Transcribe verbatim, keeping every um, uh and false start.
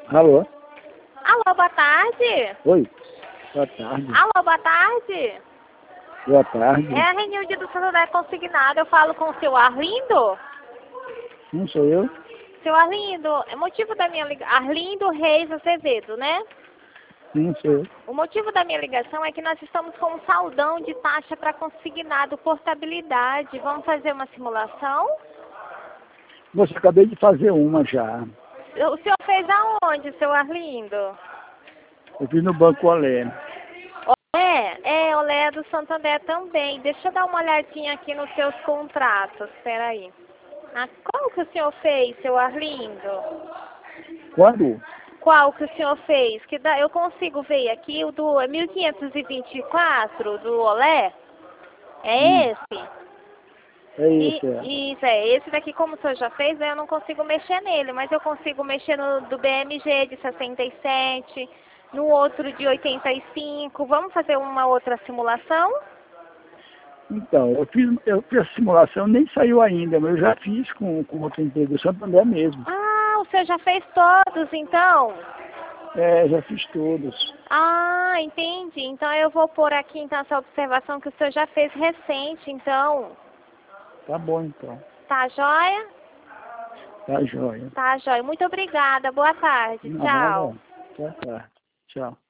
Alô? Alô, boa tarde. Oi. Boa tarde. Alô, boa tarde. Boa tarde. É a Renilde do Santander Consignado. Eu falo com o seu Arlindo. Não sou eu? Seu Arlindo, é motivo da minha ligação... Arlindo Reis Azevedo, né? Não sou eu. O motivo da minha ligação é que nós estamos com um saldão de taxa para consignado portabilidade. Vamos fazer uma simulação? Você acabei de fazer uma já. O senhor fez aonde, seu Arlindo? Eu fiz no Banco Olé. É, é, Olé do Santander também. Deixa eu dar uma olhadinha aqui nos seus contratos. Espera aí. Ah, qual que o senhor fez, seu Arlindo? Quando? Qual que o senhor fez? Que dá, eu consigo ver aqui o do é mil quinhentos e vinte e quatro do Olé? É Hum, esse? é E, isso, é. isso, é. Esse daqui, como o senhor já fez, né, eu não consigo mexer nele, mas eu consigo mexer no do B M G de sessenta e sete, no outro de oitenta e cinco. Vamos fazer uma outra simulação? Então, eu fiz, eu fiz a simulação, nem saiu ainda, mas eu já fiz com, com outra empresa, do Santander mesmo. Ah, o senhor já fez todos, então? É, já fiz todos. Ah, entendi. Então eu vou pôr aqui então essa observação que o senhor já fez recente, então. Tá bom, então. Tá joia? Tá jóia. Tá joia. Muito obrigada. Boa tarde. Tchau. Nada. Boa tarde. Tchau.